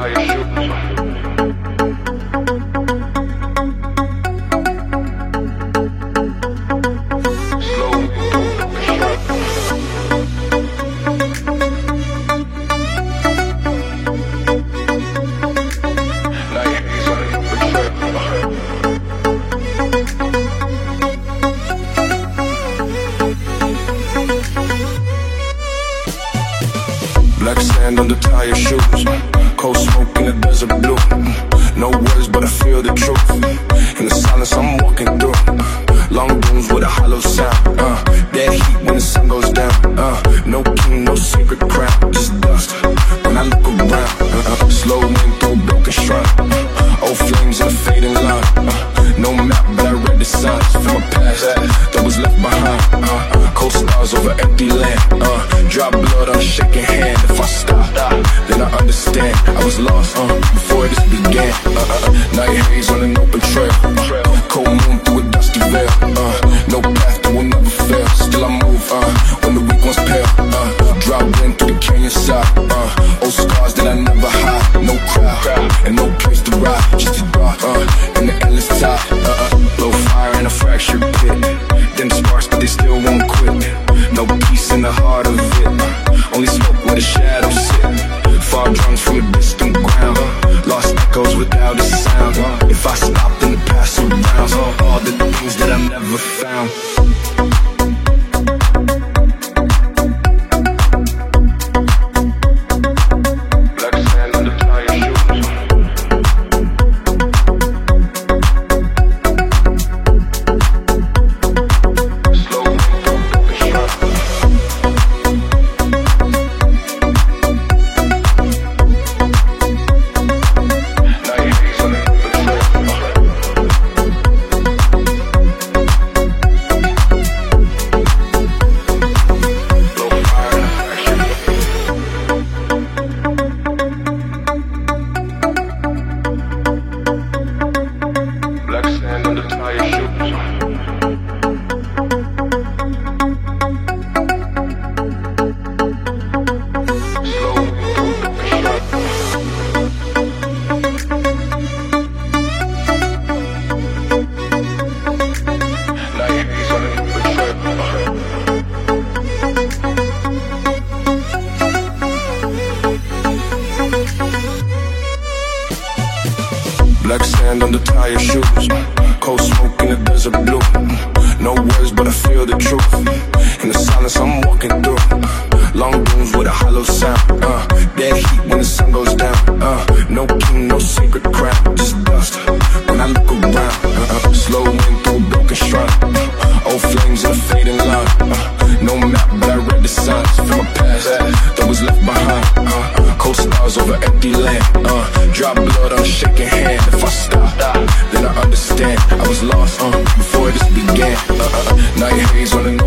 Black sand on the tire shoes, cold smoke in the desert blue. No words but I feel the truth. In the silence I'm walking through. Long rooms with a hollow sound. Dead heat when the sun goes down. No king, no sacred crown, just dust. When I look around, slow wind through a broken shrine. Old flames in a fading line. No map but I read the signs from my past that was left behind. Cold stars over empty land. Drop blood on a shaking hand. If I stop, then I understand I was lost before this began. Night haze on an open trail. Cold moon through a dusty veil. No path that will never fail. Still I move when the weak one's pale. Drop wind through the canyon side. Old scars that I never hide. No crowd and no place to ride. Just a dark in the endless tide. Blow fire in a fractured pit. Them sparks but they still won't quit. No peace in the heart of it. Only smoke where the shadows sit. Far drums from a distant ground. Lost echoes without a sound. If I stopped in the past around all the things that I never found. Black sand on the tire shoes, cold smoke in the desert blue. No words but I feel the truth. In the silence I'm walking through. Long rooms with a hollow sound. Dead heat when the sun goes down. No king, no sacred crown, just dust. When I look around, slow wind through a broken shrine. Old flames in a fading line. No map but I read the signs from my past that was left behind. Cold stars over empty land. Drop blood on a shaking hand. If I stop, then I understand I was lost before this began. Night haze on an